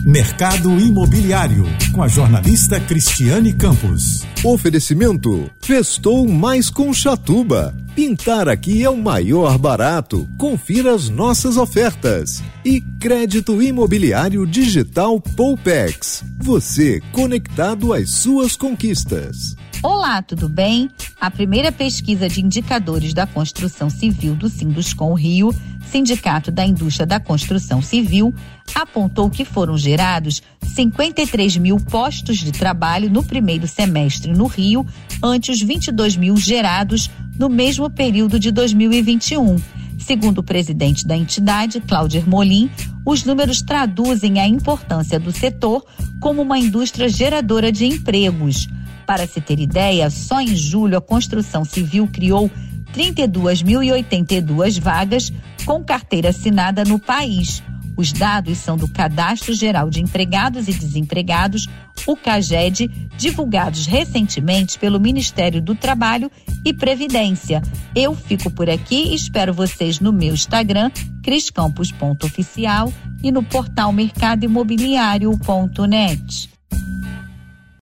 Mercado Imobiliário, com a jornalista Cristiane Campos. Oferecimento Festou mais com Chatuba. Pintar aqui é o maior barato. Confira as nossas ofertas. E Crédito Imobiliário Digital Poupex. Você conectado às suas conquistas. Olá, tudo bem? A primeira pesquisa de indicadores da construção civil do Sinduscon Rio, Sindicato da Indústria da Construção Civil, apontou que foram gerados 53 mil postos de trabalho no primeiro semestre no Rio, ante os 22 mil gerados no mesmo período de 2021. Segundo o presidente da entidade, Cláudio Ermolim, os números traduzem a importância do setor como uma indústria geradora de empregos. Para se ter ideia, só em julho a construção civil criou 32.082 vagas com carteira assinada no país. Os dados são do Cadastro Geral de Empregados e Desempregados, o CAGED, divulgados recentemente pelo Ministério do Trabalho e Previdência. Eu fico por aqui e espero vocês no meu Instagram, criscampos.oficial, e no portal mercadoimobiliario.net.